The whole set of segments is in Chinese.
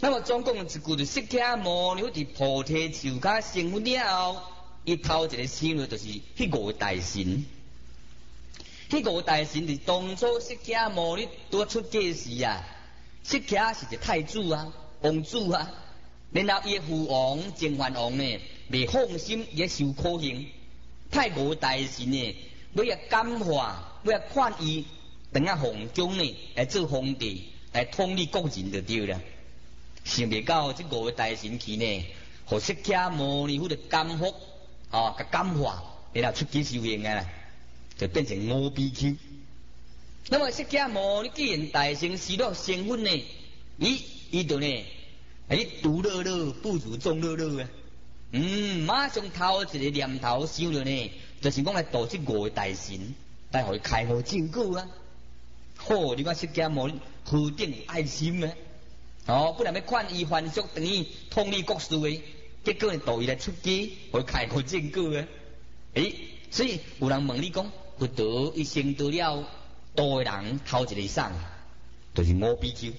那么总共一句就释迦牟尼佛伫菩提树下成佛了后，伊头一个想到就是迄五大神。迄五大神是当初释迦牟尼拄出家时啊，释迦是一个太子啊、王子啊，然后伊父王净饭王呢，未放心伊受苦刑，派五大神呢，要伊感化，要伊劝伊等下皇中呢来做皇帝，来统理国人就对了。想袂到这五大神去呢，互释迦牟尼佛的感福，甲感化，然后出家修行啊。就变成五比丘。那么释迦牟尼既然大乘失落成佛呢，伊就呢，独乐乐不如众乐乐啊。马上头一个念头想到呢，就是讲来度这五个大神，来互伊开悟正果啊。好，你看释迦牟尼何等有爱心啊！本来要劝伊还俗，等于统理国事的，结果呢，度伊来出家，互伊开悟正果啊。所以有人问你讲，佛陀伊成到了度的人头一个送，就是五比丘。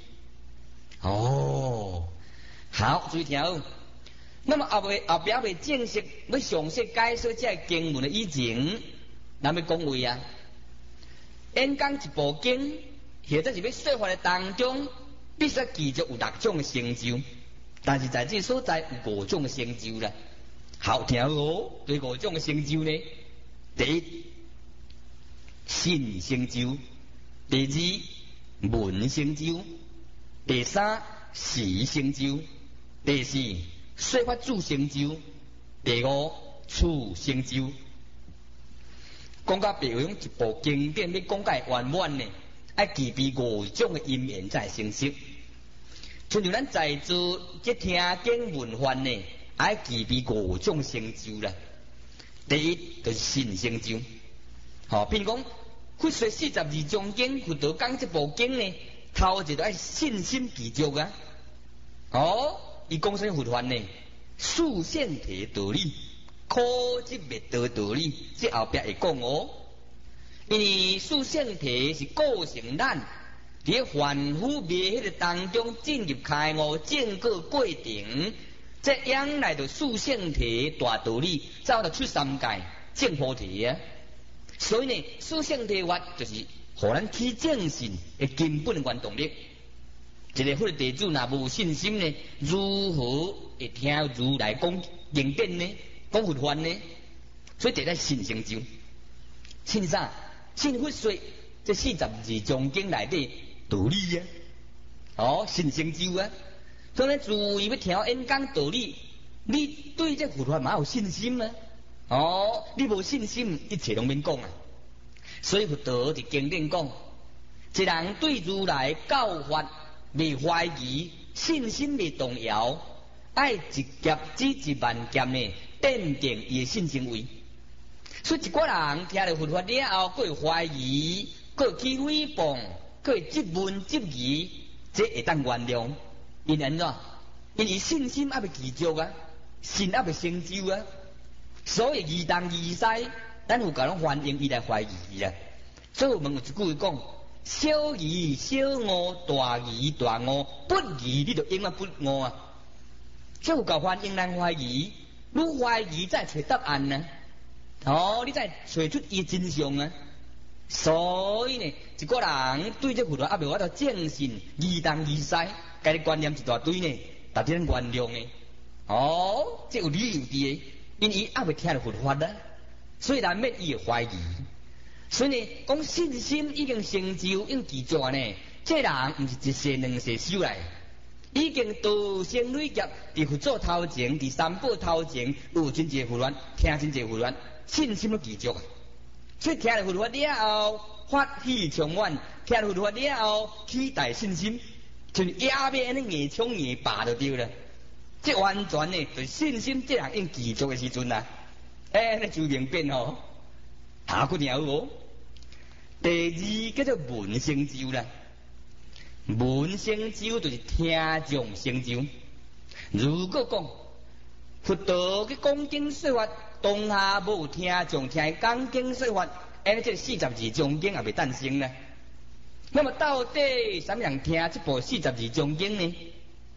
好，注意听。那么后边未正式要详细解说这经文的以前，咱要讲话啊。演讲一部经，或者是要说法的当中，必须记住有6种的成就，但是在这所在有5种的成就啦。好听哦，对5种的成就呢？第一，信成就；第二，闻成就；第三，事成就；第四，说法主成就；第5，处成就。讲到比如讲一部经典要讲解圆满呢，要具备5种的因缘才会成熟。像咱在座即听经闻法呢，要具备5种成就啦。第一就是信成就，譬如讲佛说42种经，佛陀讲这部经呢，头一个要信心具足啊。伊讲啥佛法呢？速现提道理，苦集灭道道理，这后壁会讲哦。因为速现提是构成咱伫凡夫灭迄个当中进入开悟正果过程。这养来的速现提大道理，走到出三界正菩提啊！所以呢，速现提法就是互咱起正信的根本原动力。一个佛弟子若无信心呢，如何会听如来讲经典呢？讲佛法呢？所以第一信成就。信啥？信佛说这42种经内底道理啊！信成就啊！所以自伊要听演讲道理，你对这佛法嘛有信心啊？你无信心，一切拢免讲啊。所以佛陀伫经典讲，一人对如来教法未怀疑，信心未动摇，爱一劫指一万劫呢，奠定伊的信心位。所以一个人听了佛法了后，佫会怀疑，佫会去诽谤，佫会质问质疑，这会当原谅。因安怎？因为信心还未具足啊，信还未成就啊，所以疑东疑西，咱有甲拢欢迎伊来怀疑啊。所以我们有一句讲：小疑小误，大疑大误，不疑你就永远不误啊。这有够欢迎咱怀疑，愈怀疑再找答案呢。你再找出伊真相啊。所以呢，一个人对这佛法还未法度正信，疑东疑西。家己观念一大堆呢，但是咱原谅呢。这有理由伫的，因为伊还未听到佛法啦，所以难免伊会怀疑。所以呢，讲信心已经成就，已经具足呢。这人毋是一世两世修来，已经道生累劫，伫佛祖头前，伫三宝头前，有真济佛法，听真济佛法，信心都具足啊。所以听了佛法了后，发喜充满；听了佛法了后，期待信心。像野马安尼硬冲硬拔就对了，这完全呢，对信心这人应具足的时阵啊，那就明变哦，下个条哦。第二叫做闻成就啦，闻成就就是听众成就。如果讲佛陀去讲经说法，当下无听众听讲经说法，这42种经也未诞生啦。那么到底什么人听这部42种经呢？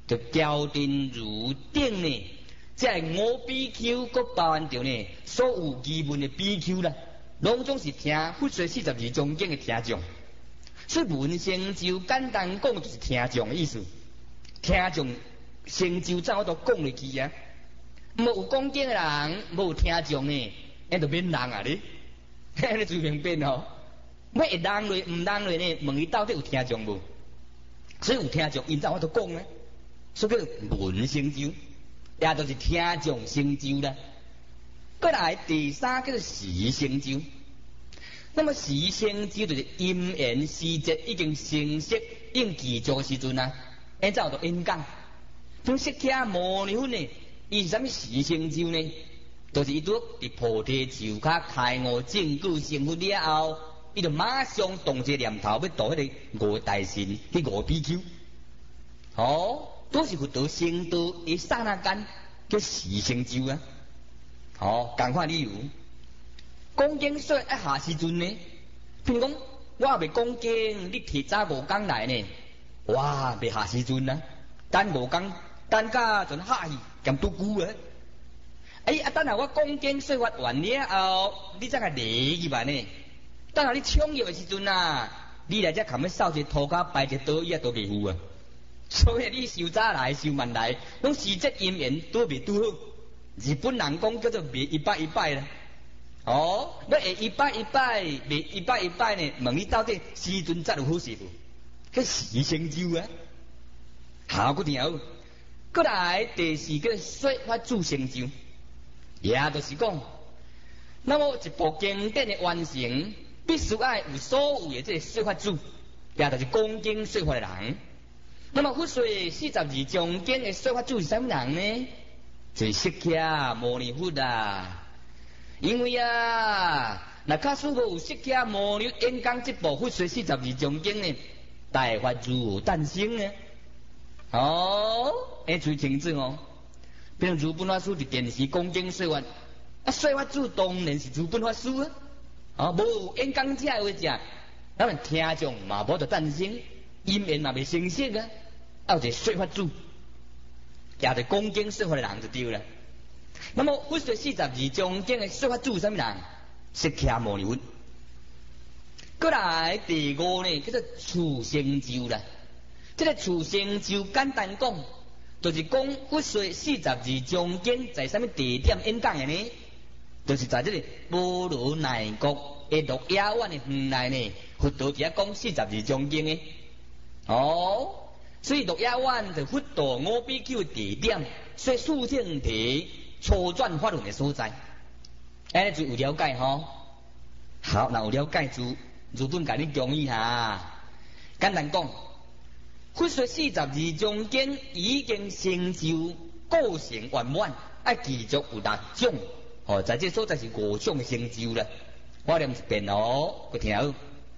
就教定如定呢，即系五 BQ 各包含着呢所有基本的 BQ 啦，拢总是听佛说42章经的听众。所以闻成就简单讲就是听众的意思，听众成就怎我都讲入去啊。无有讲经的人，无有听众呢，那就免人啊你，你最明白哦。要会人类唔人类呢？问伊到底有听众无？所以有听众，因怎我都讲呢？所以叫闻成就，也就是听众成就啦。过来第三叫做时成就。那么时成就就是因缘时节已经成熟应具足的时阵啊，按照就演讲。像释迦牟尼佛呢，伊是啥物时成就呢？就是伊拄伫菩提树下开悟证据成佛了后，伊就马上动一个念头要度迄个五大神去五 BQ。哦，都是佛道成道一刹那间叫时成就啊。哦，共款理由。讲经说一下时阵呢，譬如讲我未讲经，你提早5天来呢，哇，未下时阵啊，等5天，等甲阵下去，兼拄久啊。等下我讲经说法完了后，你再来礼去吧呢。等下你创业的时阵啊，你来这冚要扫一涂骹，摆一倒椅啊，都袂赴啊。所以你受早来，受慢来，拢时节因缘都未拄好。日本人讲叫做未100啦。哦，要会100，未100呢？问你到底时阵则有好势无？迄时成就啊！好，嗰条，过来第四个说法主成就，也就是讲，那么一部经典的完成，必须爱有所有的这个说法主，也就是讲经说法的人。那么佛说42章经的说法主是什么人呢？就是释迦牟尼佛啊。因为啊，那假使无有释迦牟尼演讲这部佛说42章经呢，大法如何诞生呢？哦，最清楚哦。比如如本法师伫电视讲经说法，说法主当然是如本法师啊。哦，无有演讲者的话者，咱们听众嘛无得诞生，因缘嘛未成熟啊。有一个说法主，也就讲经说法的人就对了。那么佛说42章经的说法主是什么人？释迦牟尼佛。过来第5呢，叫做处成就啦。这个处成就简单讲，就是讲佛说42章经在什么地点演讲的呢？就是在这个波罗奈国的鹿野苑的园内呢，佛陀伫遐讲42章经的。哦，所以鹿野苑就佛陀5 BQ 的地点，说事情题。初转法轮的所在，就有了解吼。好，那有了解就如本甲你讲一下。简单讲，佛说42章经已经成就构成圆满，爱继续有6种。哦，在这所在是5种的成就啦。我念一遍哦，佮听好。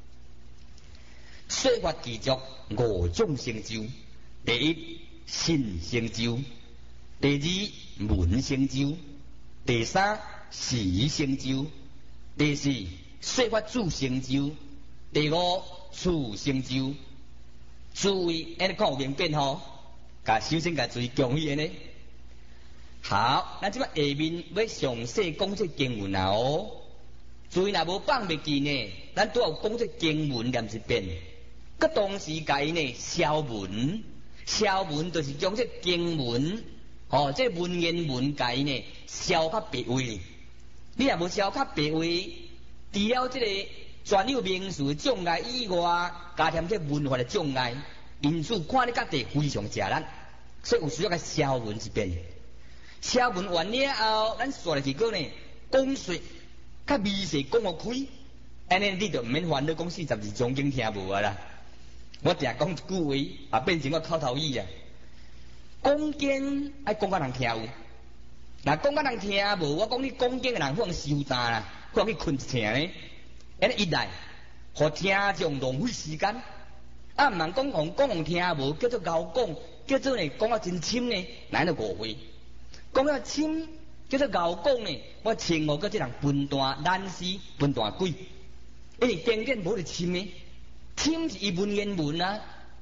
说法继续5种成就：第一，信成就。第2，闻成就；第3，时成就；第4，说法主成就；第5，处成就。注意，安尼讲有明变吼。首先注意讲义呢。好，咱即摆下面要详细讲这经文啊哦。注意若无放袂记呢，咱都要讲这经文念一遍。佮同时甲伊呢消文，消文就是将这经文。哦，这文言文解呢，消较白话。你若无消较白话，除了这个专有名词障碍以外，加添这文化的障碍，因此看你家己非常吃力，所以有需要甲消文一遍。消文完了后，咱刷来去个呢，讲说较微细讲互开，安尼你就毋免烦恼讲42章经听无啊啦。我定讲一句话，也变成我口头语啊。讲经爱讲甲人听有，若讲甲人听无，我讲你讲经的人可能受担啦，可能去困一醒呢。安尼一来，互听众浪费时间，毋通讲互听无，叫做咬讲，叫做呢讲啊真深呢，咱就误会。讲啊深，叫做咬讲呢，我称呼个这人笨蛋懒死、笨蛋鬼，因为经典无得深呢，深是伊文言文啊。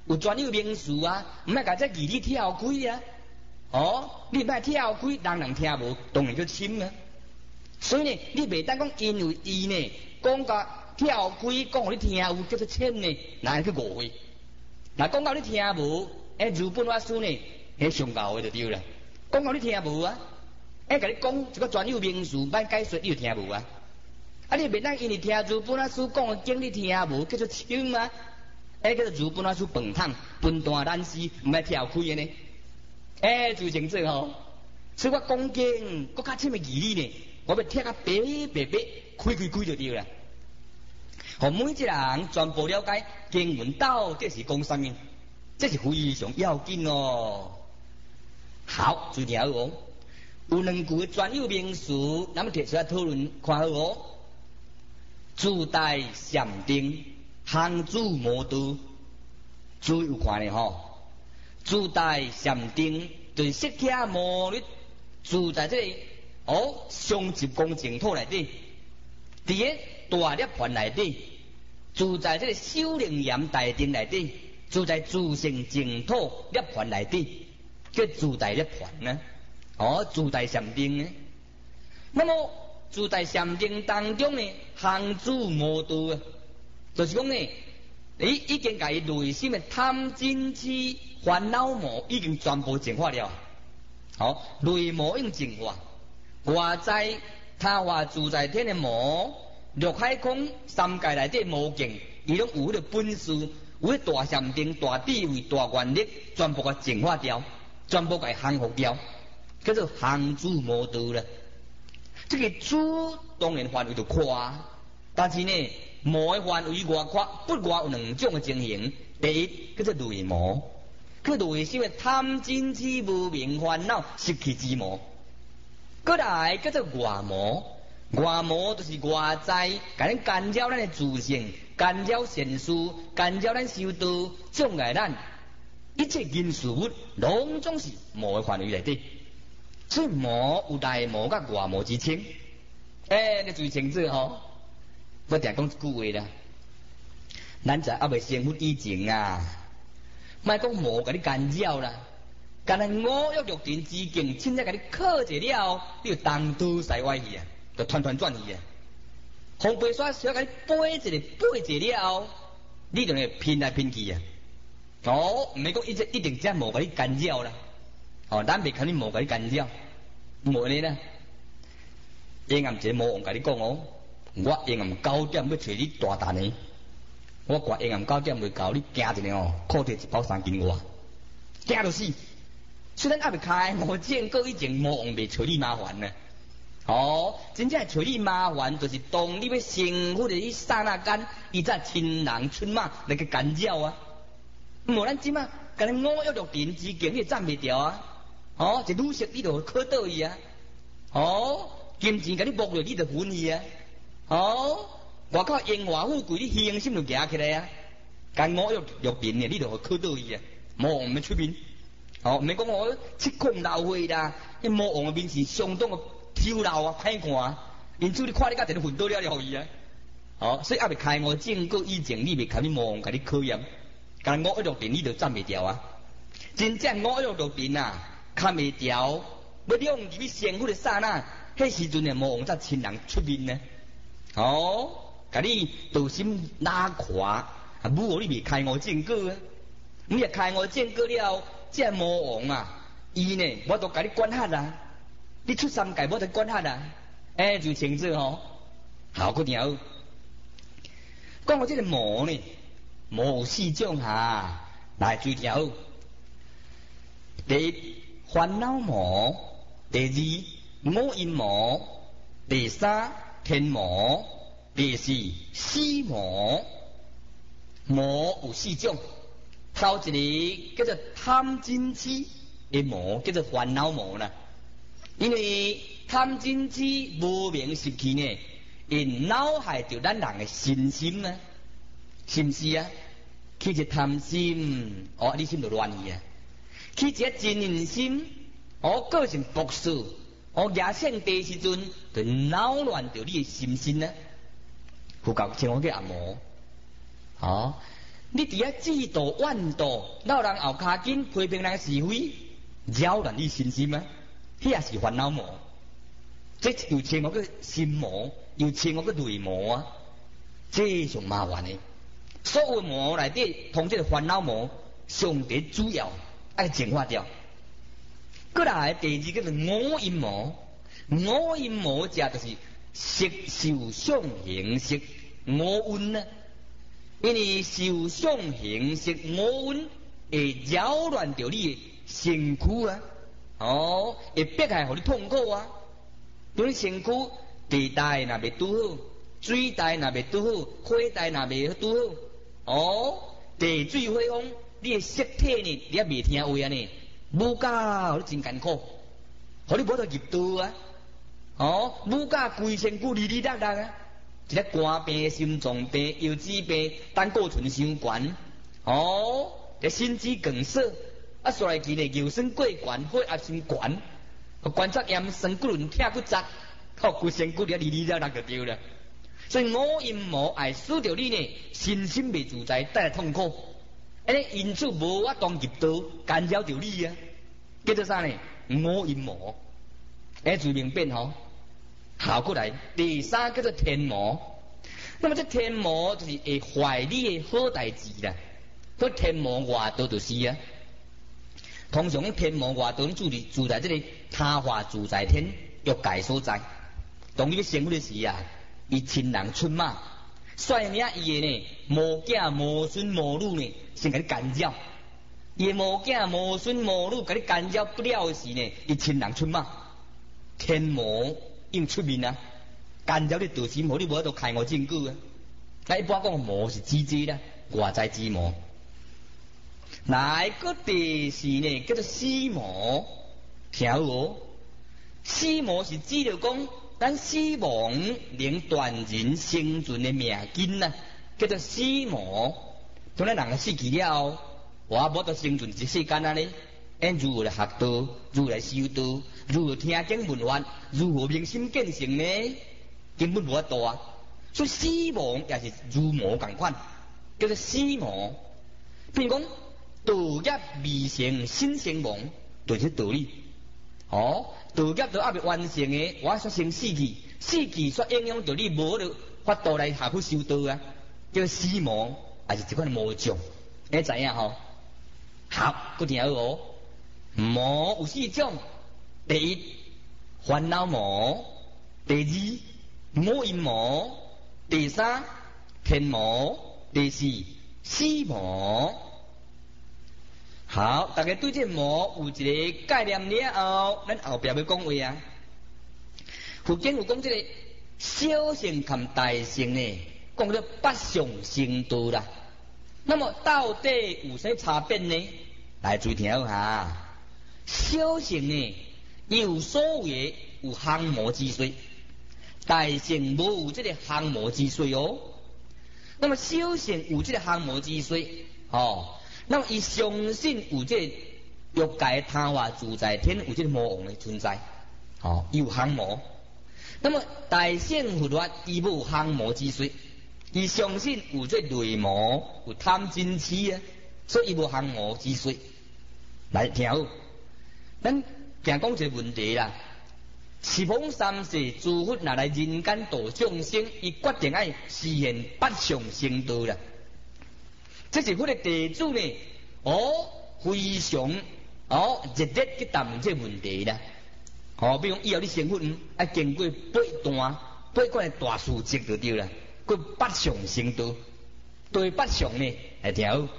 有专有名词啊，唔爱甲这义理跳开啊。哦，你唔爱跳开，人听无，当然就深啊。所以呢，你袂当讲因为伊呢讲甲跳开，讲互你听有叫做深呢，哪去误会？那讲到你听无，日本法师呢，上教的就对啦。讲到你听无啊，甲你讲一个专有名词，歹解说你就听无啊。啊，你袂当因为听日本法师讲的经你听无，叫做深啊。叫做日本法师饭桶分段难事，唔爱跳开的呢。就成这吼，所以我讲经，搁较深的义理呢，我要贴甲白开就对啦。互每一个人全部了解经文到底是讲什么，这是非常要紧哦。好，注意听好哦。有两句专有名词，咱们提出来讨论，看好哦。自带禅定，行住无度，注意有看咧吼。自带禅定，就是释迦牟尼住在这里上集光净土内底，伫个大涅盘内底，住在这个修灵严大定内底，住在自性净土涅盘内底，叫自在涅盘呢。自在禅定呢。那么自在禅定当中呢，行住无度啊，就是讲呢，你已经甲伊内心的贪嗔痴烦恼魔已经全部净化了。内魔已经净化，外在他化自在天的魔，陆海空三界内底魔境，伊拢有迄个本事，有迄大禅定、大智慧、大愿力，全部甲净化掉，全部甲降服掉，叫做行住无度了。这个住当然范围就宽，但是呢，魔的范围外宽，不外有两种的情形。第一叫做内魔，叫内心的贪嗔痴无明烦恼习气之魔；再来叫做外魔，外魔就是外在，甲咱干扰咱的自性，干扰善事，干扰咱修道，障碍咱一切因事物，拢总是魔的范围内底。所以魔有内魔甲外魔之称，你注意清楚吼。我定讲一句话啦，咱在还未成佛以前啊，莫讲魔甲你干扰啦，干咱五欲六尘之境，凊彩甲你克制了，你就东倒西歪去啊，就团团转去啊。红白刷小甲你背一了，你就会拼来拼去啊。唔免讲一定只魔甲你干扰啦。咱袂肯定魔甲你干扰，无呢啦。阴暗一个魔王甲你讲我阴暗9点要找你大单的，我挂阴暗9点袂到，你惊一个靠摕一包3斤外，惊到死。虽然还未开，我见过以前魔王袂找你麻烦呢。真正找你麻烦，就是当你要成佛的迄刹那间，伊才亲人出马来去干扰啊。无咱即马，甲咱五欲六尘之境，你斩袂掉啊。一女色你就靠倒伊啊。金钱甲你剥落，你就分去啊。外口荣华富贵，你虚荣心就夹起来啊。甲五欲六尘的，你就靠倒伊啊。魔王要出面，唔免讲七孔流血啦。迄魔王的面是相当的丑陋啊，歹看啊。因此你看你甲一个昏倒了互伊啊。所以还未开悟正果以前，你未看你魔王甲你考验，甲五欲六尘你就斩袂掉啊。真正五欲六尘啊，砍袂掉，要用入去成佛的刹那，迄时阵的魔王才亲人出面呢。甲你道心拉垮，武何你未开悟正果啊？你若开悟正果了，这魔王啊，伊呢，我都甲你管辖啊。你出三界，我都管辖啊。就清楚吼。好，个条讲到这个魔呢，魔有4种哈，来注意听好。第一，烦恼魔；第二，五阴魔；第三，天魔；第四，死魔。魔有4种，头一个叫做贪嗔痴的魔，叫做烦恼魔啦。因为贪嗔痴无明习气呢，因恼害着咱人的身心呢，是不是啊？起一个贪心，你心就乱去啊。起一个真人心，个性朴素，野性地时阵，就扰乱着你的心心呢。佛教称我叫阿魔。 你伫遐嫉妒怨妒，闹人后骹紧，批评人是非，扰乱你身心啊，迄也是烦恼魔。这又称我个心魔，又称我个内魔啊，这上麻烦的。所有魔内底，同这个烦恼魔上第主要爱净化掉。过来第二个是五阴魔，五阴魔者就是色受想行识五蕴啊。因为受想行识五蕴会扰乱掉你的身躯啊，会迫害互你痛苦啊。对你身躯地带若未拄好，水带若未拄好，火带若未拄好，地水火风，你的色体呢，你也未听话啊呢，母家互你真艰苦，互你无得入道啊，母家规身躯哩哩啦啦啊。一个肝病、心脏病、腰子病、胆固醇伤悬，这心肌梗塞，煞来期呢尿酸过悬，血压升悬，关节炎、酸骨轮、痛骨折，规身躯哩哩啦啦就对了。所以五阴魔爱使着你呢，身心未自在，带来痛苦，因此无法当入道，干扰着你啊。叫做啥呢？五阴魔，注明变吼。好过来，第三叫做天魔。那么这天魔就是会坏你的好代志啦。这天魔外道就是啊。通常天魔外道住在这个他化自在天欲界所在。当你生活的时啊，伊亲人出马，率领伊的呢无囝无孙无女呢，先甲你干扰。伊无囝无孙无女，甲你干扰不了的时呢，伊亲人出马，天魔。用出面啊，干扰你道心，互你无法度开悟证据啊。那一般讲魔是指这啦，外在之魔。来个第四呢，叫做死魔，听好哦。死魔是指着讲，咱死亡能断人生存的命根啊，叫做死魔。当然人死去了后，我无得生存一世间啊呢。如何来学道，如何来修道，如何听经闻法，如何明心见性呢？根本无法度啊！所以死亡也是如魔共款，叫做死魔。譬如讲，道业未成心成亡，就是道理。道业都还未完成的，我煞先死去，死去煞影响到你无了法度来下去修道啊！叫做死魔，也是一款魔障。你知影吼？好，不听好。魔有四种：第一，烦恼魔；第二，五阴魔；第三，天魔；第四，死魔。好，大家对这魔有一个概念了后，咱后边要讲话啊。佛经有讲这个小乘和大乘呢，讲做八相成道啦。那么到底有啥差别呢？来注意听好哈。小乘呢，有所谓有降魔之术，大乘无有这个降魔之术哦。那么小乘有这个降魔之术，那么伊相信有这个欲界他化自在天有这个魔王的存在，有降魔。那么大乘佛法伊无降魔之术，伊相信有这内魔，有贪嗔痴啊，所以伊无降魔之术。来听好。咱讲一个问题啦，十方三世诸佛拿来人间度众生，伊决定爱实现八相成道啦。这是佛的弟子呢，非常热烈去谈这问题啦。比如以后你成佛要经过八关的大事迹就对啦，过八相成道。对八相呢，来听好，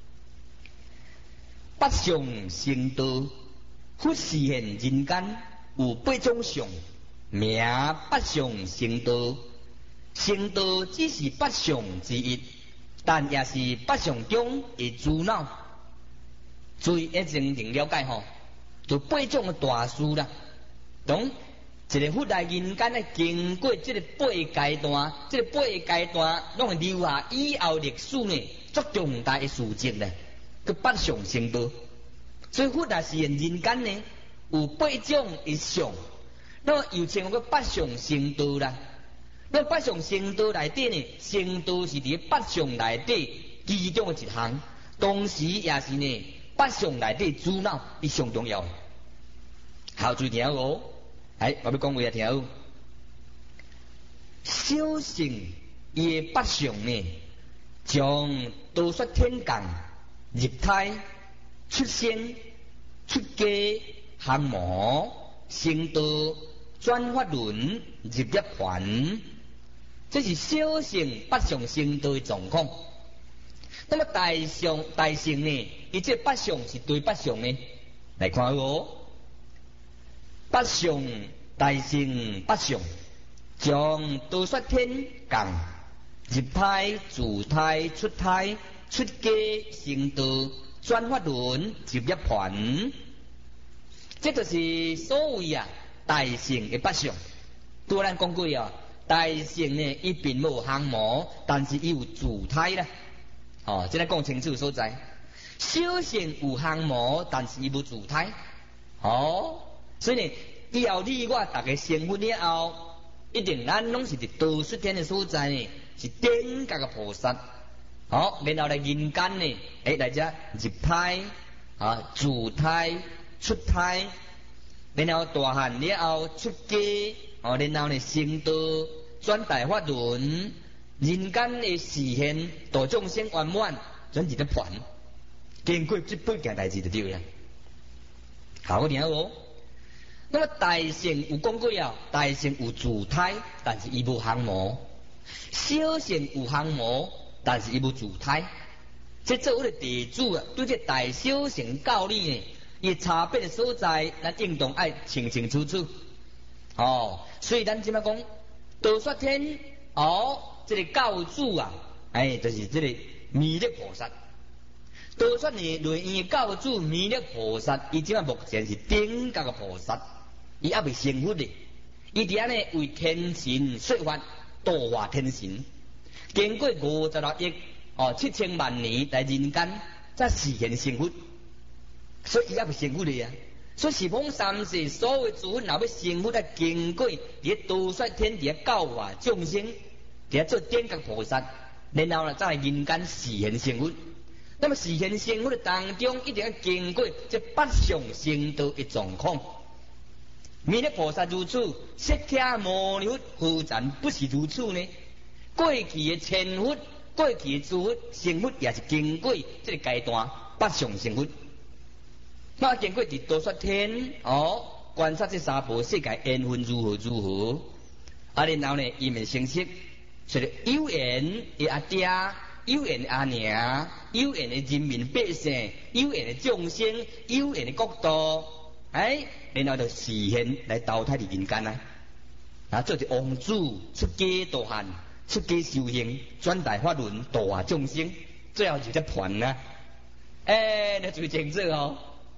八相成道。佛实现人间有八种相，名八相成道。成道只是八相之一，但也是八相中的主脑。注意一定了解吼，就八种的大事啦。懂？一个佛来人间咧，经过这个八阶段，这个八阶段拢会留下以后历史呢，足重大的事迹咧，叫八相成道。所以佛也是人间呢，有八种一相，那么又称为八相成道啦。那八相成道内底呢，成道是伫八相内底其中的一项，同时也是呢八项内底主脑伊上重要。好，注意听哦，哎，我要讲话啊，听哦。小乘伊的八项呢，将道说天降、入胎、出生、出家、降魔、成道、转法轮、入涅槃，这是小乘八项成道的状况。那么大乘呢？伊这八项是对八项呢？来看哦，八项大乘八项，将道说天降、入胎、自胎、出胎、出家、成道、转法轮、入涅槃，这就是所谓啊大乘的八项。拄咱讲过啊，大乘呢，伊并无降魔，但是伊有自胎啦。哦，这来讲清楚所在。小乘有降魔，但是伊无自胎。哦，所以呢，以后你我大家成佛了后，一定咱拢是伫道说天的所在呢，是顶格个菩萨。好，然后来人间呢，来遮入胎啊，自胎、出胎，然后大汉了后出家，哦，然后呢成道、转大法轮。人间的实现度众生圆满，转入咧盘，经过这八件代志就对啦。好，我听哦。那么大乘有讲过啊，大乘有自胎，但是伊无降魔；小乘有降魔，但是伊无自胎。这作为地主啊，对这大小乘教理呢，伊差别的所在，咱应当爱清清楚楚。哦，所以咱即摆讲道说天哦。这个教主啊，就是这个弥勒菩萨。道说呢，内院的教主弥勒菩萨，伊即摆目前是顶格个菩萨，伊还未成佛的。伊伫安尼为天神说法，度化天神，经过56亿7000万年来人间，才实现成佛。所以伊还未成佛的啊。所以十方三世所有诸佛，若要成佛，要经过伫道说天伫教化众生。伫做顶格菩萨，然后呢，再来人间实现成佛。那么实现成佛的当中，一定要经过这八项成道的状况。弥勒菩萨如此，释迦牟尼佛何尝不是如此呢？过去的千佛、过去的诸佛成佛，也是经过这个阶段八项成佛。那经过伫道说天观察这三宝世界缘分如何，然后呢，伊面成色。所以有缘的阿爹，有缘的阿娘，有缘的人民百姓，有缘的众生，有缘的国度，然后就实现来投胎伫人间啊！做一王子出家度汉，出家修行，转大法轮度化众生，最后就在盘啊！那最清楚哦！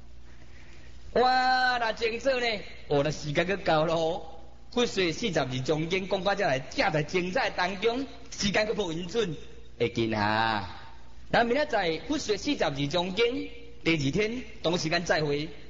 哇，那清楚呢？那时间就到咯。佛说42章经讲到这来，正在精彩当中，时间佫无允准，会紧啊！咱明仔载佛说42章经第2天同时间再会。